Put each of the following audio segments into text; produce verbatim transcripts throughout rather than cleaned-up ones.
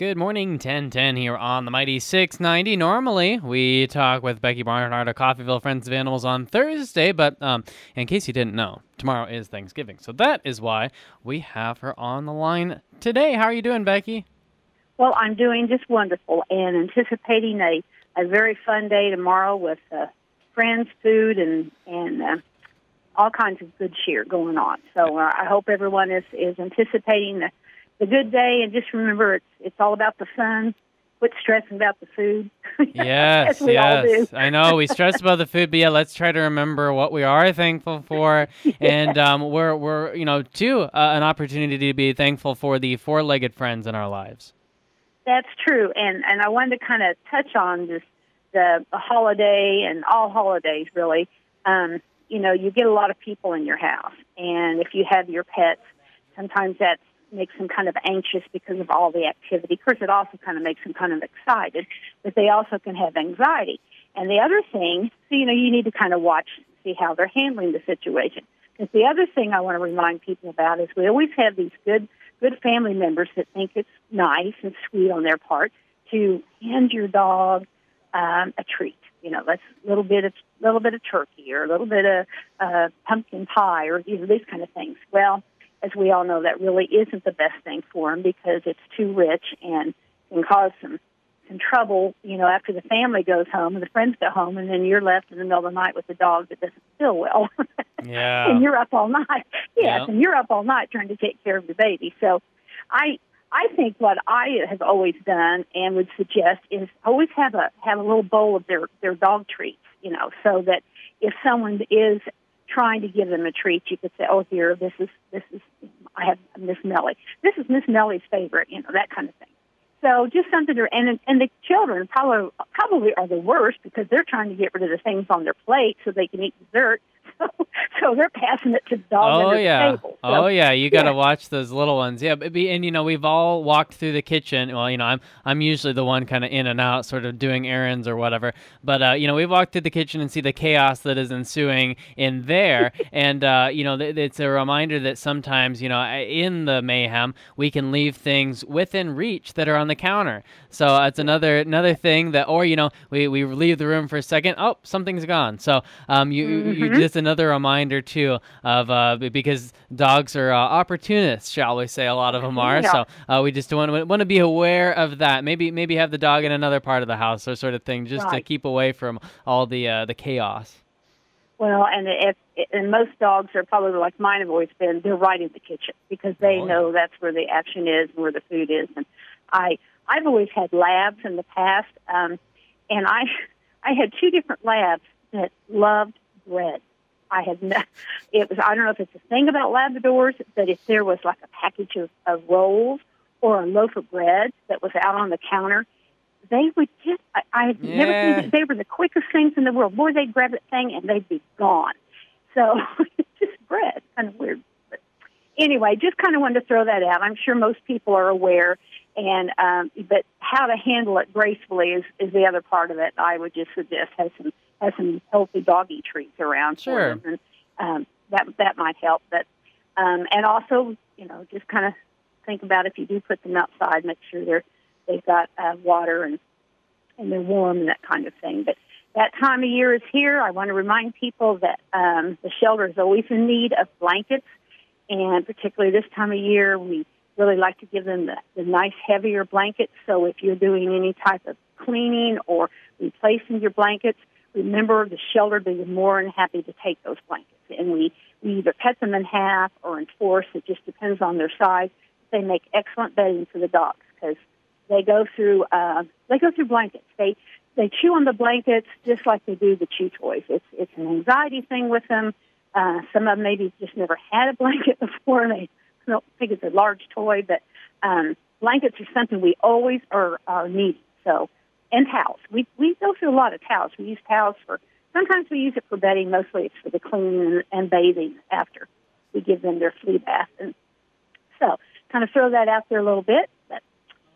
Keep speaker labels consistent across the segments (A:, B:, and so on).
A: Good morning, ten ten here on the Mighty six ninety. Normally, we talk with Becky Barnhart of Coffeyville Friends of Animals on Thursday, but um, in case you didn't know, tomorrow is Thanksgiving. So that is why we have her on the line today. How are you doing, Becky?
B: Well, I'm doing just wonderful and anticipating a, a very fun day tomorrow with uh, friends, food, and, and uh, all kinds of good cheer going on. So uh, I hope everyone is, is anticipating the The good day, and just remember, it's it's all about the fun. Quit stressing about the food.
A: Yes,
B: we
A: yes.
B: all do.
A: I know we stress about the food, but yeah, let's try to remember what we are thankful for,
B: yeah.
A: and um, we're we're you know too uh, an opportunity to be thankful for the four-legged friends in our lives.
B: That's true, and and I wanted to kind of touch on this the, the holiday and all holidays really. Um, you know, you get a lot of people in your house, and if you have your pets, sometimes that's makes them kind of anxious because of all the activity. Of course, it also kind of makes them kind of excited, but they also can have anxiety. And the other thing, so, you know, you need to kind of watch, see how they're handling the situation. Because the other thing I want to remind people about is we always have these good, good family members that think it's nice and sweet on their part to hand your dog um, a treat. You know, that's a little bit of little bit of turkey or a little bit of uh, pumpkin pie or you know these kind of things. Well, as we all know, that really isn't the best thing for them because it's too rich and can cause some, some trouble, you know, after the family goes home and the friends go home, and then you're left in the middle of the night with a dog that doesn't feel well.
A: Yeah.
B: And you're up all night. Yes,
A: yep.
B: and you're up all night trying to take care of the baby. So I I think what I have always done and would suggest is always have a have a little bowl of their, their dog treats, you know, so that if someone is trying to give them a treat, you could say, "Oh, here, this is this is I have Miss Melly. This is Miss Melly's favorite," you know, that kind of thing. So just something to, and and the children probably probably are the worst because they're trying to get rid of the things on their plate so they can eat dessert. So, so they're passing it to the dog
A: oh,
B: under
A: yeah.
B: the table. So,
A: oh yeah, you got to
B: yeah.
A: watch those little ones. Yeah, but be, and you know we've all walked through the kitchen. Well, you know I'm I'm usually the one kind of in and out, sort of doing errands or whatever. But uh, you know we've walked through the kitchen and see the chaos that is ensuing in there, and uh, you know th- it's a reminder that sometimes you know in the mayhem we can leave things within reach that are on the counter. So it's another another thing that, or you know we, we leave the room for a second, oh something's gone. So um you
B: Mm-hmm.
A: you just another reminder too of uh because dogs are uh, opportunists, shall we say? A lot of them are.
B: Yeah.
A: So uh, we just want to want to be aware of that. Maybe maybe have the dog in another part of the house or sort of thing, just
B: Right.
A: to keep away from all the uh, the chaos.
B: Well, and if and most dogs are probably like mine have always been. They're right in the kitchen because they
A: Oh,
B: know
A: yeah.
B: that's where the action is and where the food is. And I I've always had labs in the past, um, and I I had two different labs that loved bread. I had no, it was I don't know if it's a thing about Labradors, but if there was like a package of, of rolls or a loaf of bread that was out on the counter, they would just, I, I've
A: Yeah.
B: never seen, they were the quickest things in the world. Boy, they'd grab that thing and they'd be gone. So it's just bread, kind of weird. But anyway, just kind of wanted to throw that out. I'm sure most people are aware, and um, but how to handle it gracefully is, is the other part of it. I would just suggest have some have some healthy doggy treats around
A: Sure.
B: for them, and um, that that might help. But um, and also, you know, just kind of think about if you do put them outside, make sure they're they've got uh, water and and they're warm and that kind of thing. But that time of year is here. I want to remind people that um, the shelter is always in need of blankets, and particularly this time of year, we really like to give them the, the nice, heavier blankets. So if you're doing any type of cleaning or replacing your blankets, remember the shelter will be more than happy to take those blankets. And we, we either cut them in half or in fourths. It just depends on their size. They make excellent bedding for the dogs because they go through uh, they go through blankets. They they chew on the blankets just like they do the chew toys. It's it's an anxiety thing with them. Uh, some of them maybe just never had a blanket before. They don't think it's a large toy, but um, blankets are something we always are, are needing. So, and towels. We we go through a lot of towels. We use towels for, sometimes we use it for bedding. Mostly it's for the cleaning and, and bathing after we give them their flea bath. And so, kind of throw that out there a little bit. But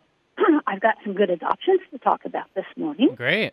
B: I've got some good adoptions to talk about this morning.
A: Great.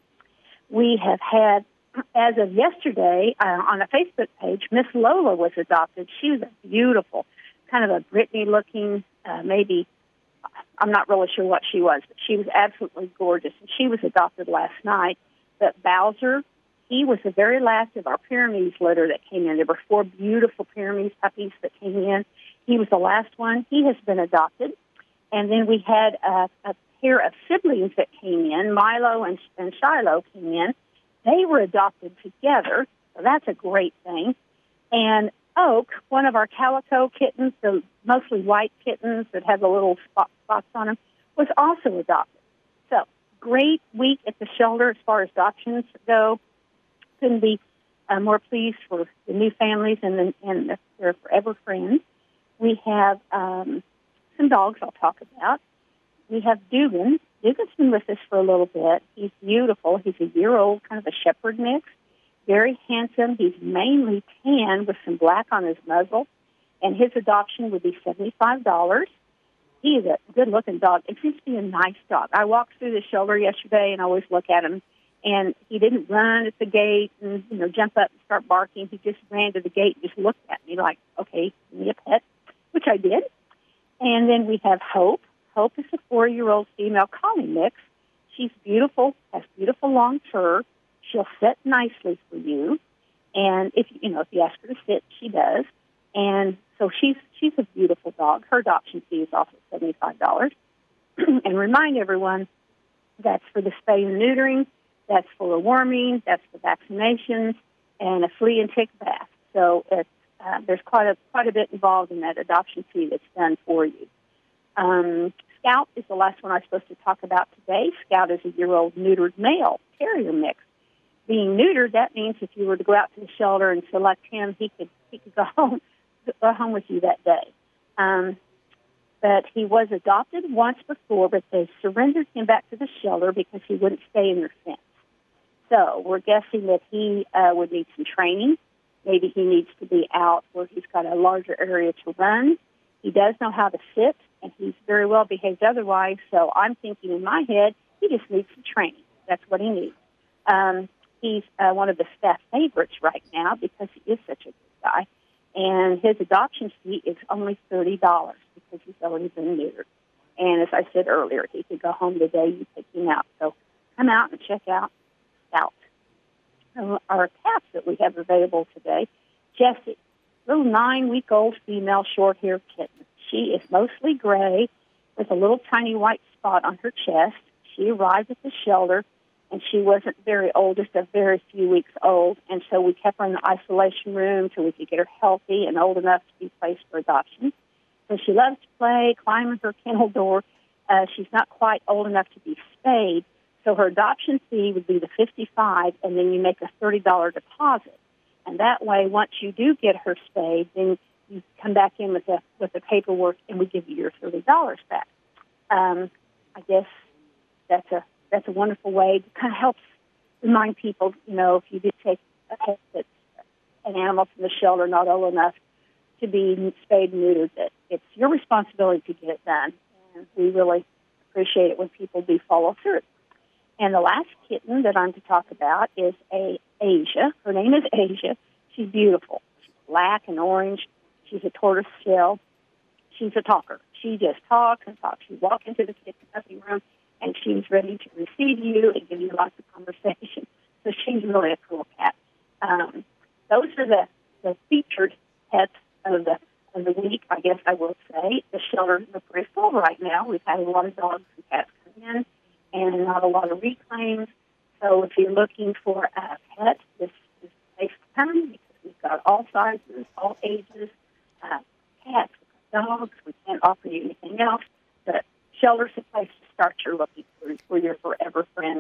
B: We have had, as of yesterday, uh, on a Facebook page, Miss Lola was adopted. She was a beautiful, kind of a Brittany-looking, uh, maybe I'm not really sure what she was, but she was absolutely gorgeous. And she was adopted last night. But Bowser, he was the very last of our Pyrenees litter that came in. There were four beautiful Pyrenees puppies that came in. He was the last one. He has been adopted. And then we had a, a pair of siblings that came in. Milo and, and Shiloh came in. They were adopted together, so that's a great thing. And Oak, one of our calico kittens, the mostly white kittens that have the little spot, spots on them, was also adopted. So, great week at the shelter as far as adoptions go. Couldn't be uh, more pleased for the new families and, the, and the, their forever friends. We have um, some dogs I'll talk about. We have Dugan. Dugan's been with us for a little bit. He's beautiful. He's a year old, kind of a shepherd mix. Very handsome. He's mainly tan with some black on his muzzle, and his adoption would be seventy-five dollars. He is a good-looking dog. It seems to be a nice dog. I walked through the shelter yesterday, and I always look at him, and he didn't run at the gate and, you know, jump up and start barking. He just ran to the gate and just looked at me like, okay, give me a pet, which I did. And then we have Hope. Hope is a four-year-old female collie mix. She's beautiful, has beautiful long fur. She'll sit nicely for you, and if you know if you ask her to sit, she does. And so she's she's a beautiful dog. Her adoption fee is also seventy-five dollars. And remind everyone that's for the spay and neutering, that's for the worming, that's for vaccinations, and a flea and tick bath. So it's, uh, there's quite a quite a bit involved in that adoption fee that's done for you. Um, Scout is the last one I'm supposed to talk about today. Scout is a year-old neutered male terrier mix. Being neutered, that means if you were to go out to the shelter and select him, he could he could go home go home with you that day. Um, but he was adopted once before, but they surrendered him back to the shelter because he wouldn't stay in their fence. So we're guessing that he uh, would need some training. Maybe he needs to be out where he's got a larger area to run. He does know how to sit, and he's very well behaved otherwise. So I'm thinking in my head, he just needs some training. That's what he needs. Um, He's uh, one of the staff favorites right now because he is such a good guy. And his adoption fee is only thirty dollars because he's already been neutered. And as I said earlier, he could go home the day you pick him out. So come out and check out Scout. Uh, our cats that we have available today, Jessie, little nine-week-old female short-haired kitten. She is mostly gray with a little tiny white spot on her chest. She arrived at the shelter, and she wasn't very old, just a very few weeks old. And so we kept her in the isolation room till we could get her healthy and old enough to be placed for adoption. So she loves to play, climb in her kennel door. Uh, she's not quite old enough to be spayed. So her adoption fee would be the fifty-five dollars, and then you make a thirty dollars deposit. And that way, once you do get her spayed, then you come back in with the, with the paperwork, and we give you your thirty dollars back. Um, I guess that's a That's a wonderful way to kind of help remind people, you know, if you do take a pet that's an animal from the shelter not old enough to be spayed and neutered, that it's your responsibility to get it done. And we really appreciate it when people do follow through. And the last kitten that I'm to talk about is a Asia. Her name is Asia. She's beautiful. She's black and orange. She's a tortoise shell. She's a talker. She just talks and talks. You walk into the kitchen room, and she's ready to receive you and give you lots of conversation. So she's really a cool cat. Um, those are the, the featured pets of the of the week, I guess I will say. The shelter is pretty full right now. We've had a lot of dogs and cats come in and not a lot of reclaims. So if you're looking for a pet, this is the place to come because we've got all sizes, all ages, uh, cats, dogs. We can't offer you anything else, but shelter's a place to start your looking for, for your forever friend.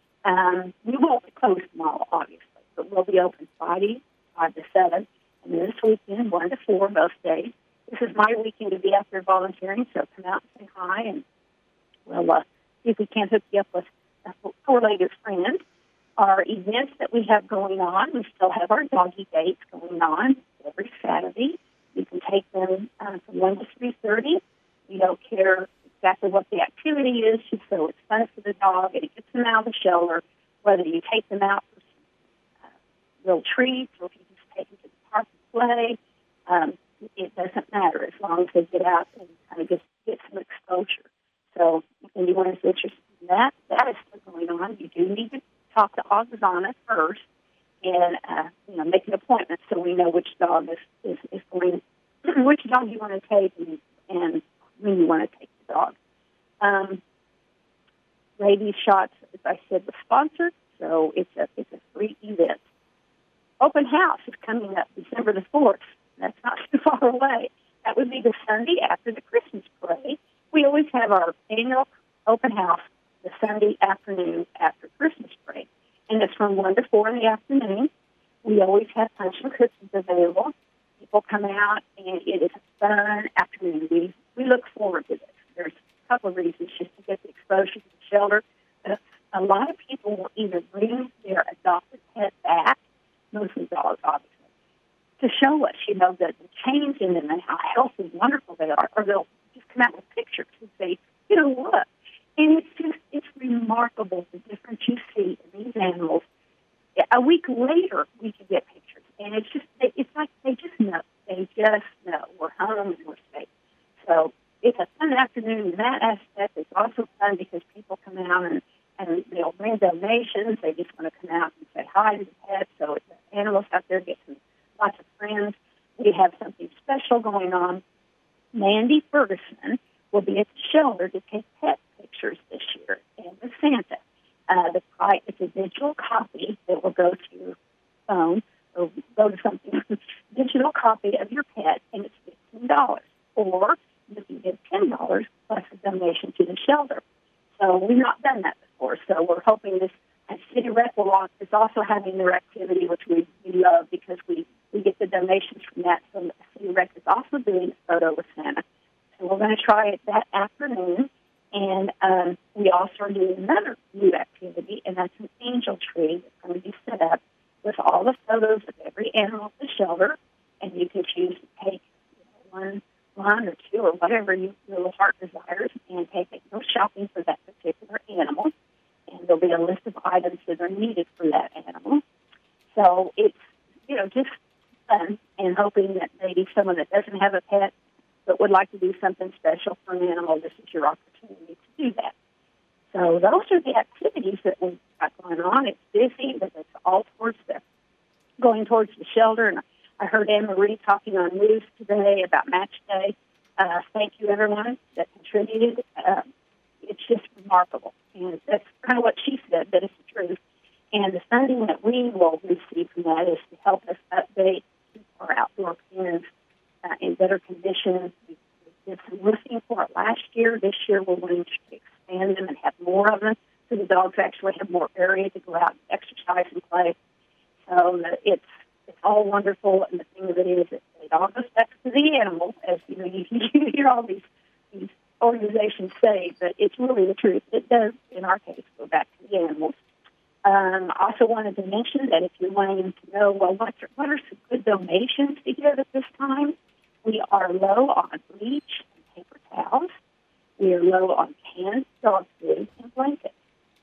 B: Um, we won't be closed tomorrow, obviously, but we'll be open Friday, five to seven, and then this weekend, one to four, most days. This is my weekend to be out there volunteering, so come out and say hi, and we'll uh, see if we can't hook you up with a four-legged friend. Our events that we have going on, we still have our doggy dates going on every Saturday. You can take them uh, from one to three thirty. We don't care exactly what the activity is, just so it's fun for the dog and it gets them out of the shelter, whether you take them out for some uh, little treats or if you just take them to the park and play. Um, it doesn't matter as long as they get out and kind of just get some exposure. So if anyone is interested in that, that is still going on. You do need to talk to Auxana first and uh, you know, make an appointment so we know which dog is, is, is going, which dog you want to take and, and when you want to take the dog. Um, rabies shots, as I said, was sponsored, so it's a it's a free event. Open house is coming up December the fourth. That's not too far away. That would be the Sunday after the Christmas parade. We always have our annual open house the Sunday afternoon after Christmas parade, and it's from one to four in the afternoon. We always have punch and cookies available. People come out, and it is a fun afternoon. We we look forward to this. There's a couple of reasons, just to get the exposure to the shelter. But a lot of people will either bring their adopted pet back, mostly dogs, obviously, to show us, you know, the, the change in them and how healthy and wonderful they are. Or they'll just come out with pictures and say, you know, look. And it's just, it's remarkable the difference you see in these animals. A week later, we can get pictures. And it's just, it's like they just know. They just know. We're home and we're safe. So it's a fun afternoon in that aspect. It's also fun because people come out and, and they'll bring donations. They just want to come out and say hi to the pets. So the animals out there get some, lots of friends. We have something special going on. Mandy Ferguson will be at the shelter to take pet pictures this year, and with Santa. Uh, the price, it's a digital copy that will go to your phone or go to something, digital copy of your pet, and it's fifteen dollars. Or you can give ten dollars plus a donation to the shelter. So we've not done that before, so we're hoping this, and City Rec will, is also having their activity, which we, we love because we, we get the donations from that. So City Rec is also doing a photo with Santa. So we're going to try it that afternoon. And um, we also are doing another new activity, and that's an angel tree that's going to be set up with all the photos of every animal at the shelter. And you can choose to take you know, one, one or two or whatever you, your heart desires and take it, go shopping for that particular animal. And there'll be a list of items that are needed for that animal. So it's, you know, just fun and hoping that maybe someone that doesn't have a pet but would like to do something special for an animal, this is your opportunity to do that. So those are the activities that we've got going on. It's busy, but it's all towards the, going towards the shelter. And I heard Anne Marie talking on news today about Match Day. Uh, thank you, everyone that contributed. Uh, it's just remarkable. And that's kind of what she said, but it's the truth. And the funding that we will receive from that is to help us update our outdoor pens Uh, in better condition. We did some listening for it last year. This year we're wanting to expand them and have more of them so the dogs actually have more area to go out and exercise and play. So uh, it's it's all wonderful, and the thing of it is that it all goes back to the animal, as you know, you, you hear all these, these organizations say, but it's really the truth. It does, in our case, go back to the animals. Um, I also wanted to mention that if you're wanting to know, well, what are, what are some good donations to give at this time? We are low on bleach and paper towels. We are low on canned dog food and blankets.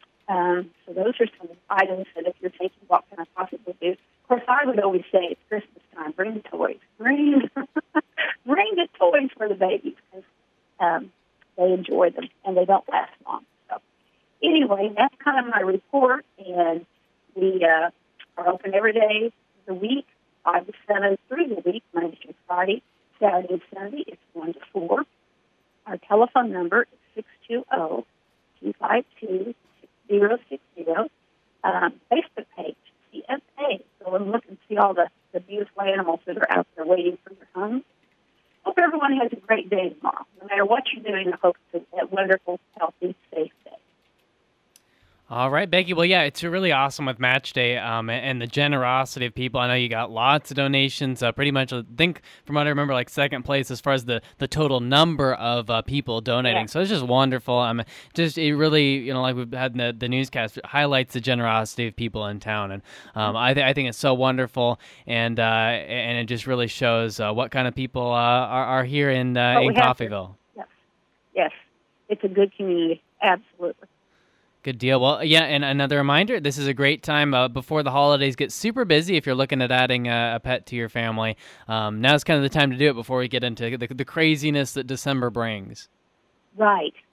B: Um, so those are some items that if you're thinking, what can I possibly do? Of course, I would always say it's Christmas time. Bring the toys. Bring, bring the toys for the babies because um, they enjoy them and they don't last long. So anyway, that's kind of my report. And we uh, are open every day of the week, five to seven through the week, Monday through Friday. Saturday and Sunday, it's one to four. Our telephone number is six two zero, two five two, six zero six zero. Um, Facebook page, C S A. Go and look and see all the, the beautiful animals that are out there waiting for their homes. Hope everyone has a great day tomorrow. No matter what you're doing, I hope it's a wonderful, healthy, safe day.
A: All right, Becky. Well, yeah, it's really awesome with Match Day um, and the generosity of people. I know you got lots of donations. Uh, pretty much, I think, from what I remember, like second place as far as the, the total number of uh, people donating. Yeah. So it's just wonderful. Um, just it really, you know, like we've had in the, the newscast, it highlights the generosity of people in town, and um, I, th- I think it's so wonderful, and uh, and it just really shows uh, what kind of people uh, are, are here in uh, in Coffeyville.
B: Yes, yes, it's a good community, absolutely.
A: Good deal. Well, yeah, and another reminder, this is a great time uh, before the holidays get super busy if you're looking at adding a, a pet to your family. Um, now's kind of the time to do it before we get into the, the craziness that December brings.
B: Right,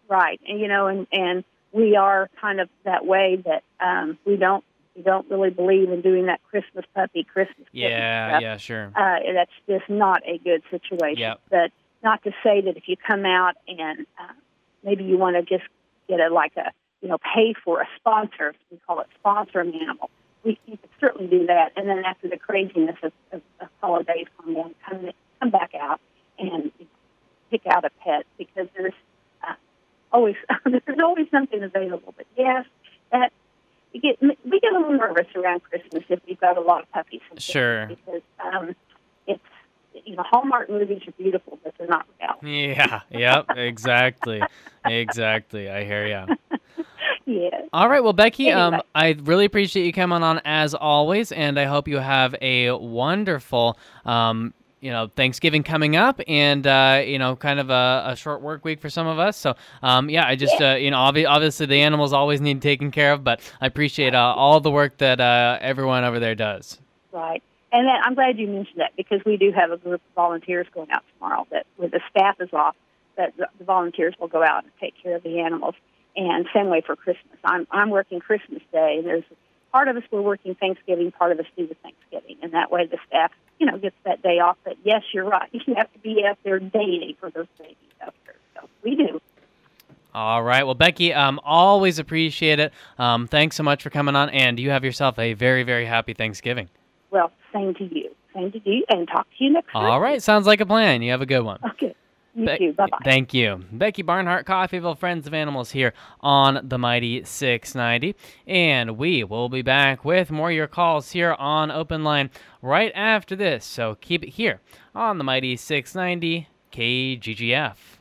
B: right. And, you know, and, and we are kind of that way that um, we don't we don't really believe in doing that Christmas puppy, Christmas
A: Yeah,
B: stuff.
A: yeah, sure.
B: Uh, that's just not a good situation.
A: Yep.
B: But not to say that if you come out and uh, maybe you want to just get a like a you know pay for a sponsor, we call it sponsor an animal. We you could certainly do that, and then after the craziness of, of, of holidays come in, come come back out and pick out a pet because there's uh, always there's always something available. But yes, that we get we get a little nervous around Christmas if we've got a lot of puppies. And
A: Sure.
B: because um, it's you know Hallmark movies are beautiful, but they're not reality.
A: Yeah. Yep. Exactly. Exactly. I hear ya.
B: Yeah.
A: All right. Well, Becky,
B: Anyway.
A: um, I really appreciate you coming on as always, and I hope you have a wonderful, um, you know, Thanksgiving coming up, and uh, you know, kind of a, a short work week for some of us. So, um, yeah, I just,
B: Yeah.
A: uh, you know, obvi- obviously the animals always need taken care of, but I appreciate uh, all the work that uh, everyone over there does.
B: Right. And then I'm glad you mentioned that because we do have a group of volunteers going out tomorrow that where the staff is off, that the the volunteers will go out and take care of the animals. And same way for Christmas. I'm I'm working Christmas Day, and there's part of us we're working Thanksgiving, part of us do the Thanksgiving, and that way the staff, you know, gets that day off. But yes, you're right. You have to be out there daily for those babies out there. So we do.
A: All right. Well, Becky, um, always appreciate it. Um, thanks so much for coming on, and you have yourself a very, very happy Thanksgiving.
B: Well, same to you. Same to you, and talk to you next week.
A: All right. Sounds like a plan. You have a good one.
B: Okay. You
A: Be-
B: too. Bye-bye.
A: Thank you. Becky Barnhart, Coffeyville Friends of Animals here on the Mighty six ninety. And we will be back with more of your calls here on Open Line right after this. So keep it here on the Mighty six ninety K G G F.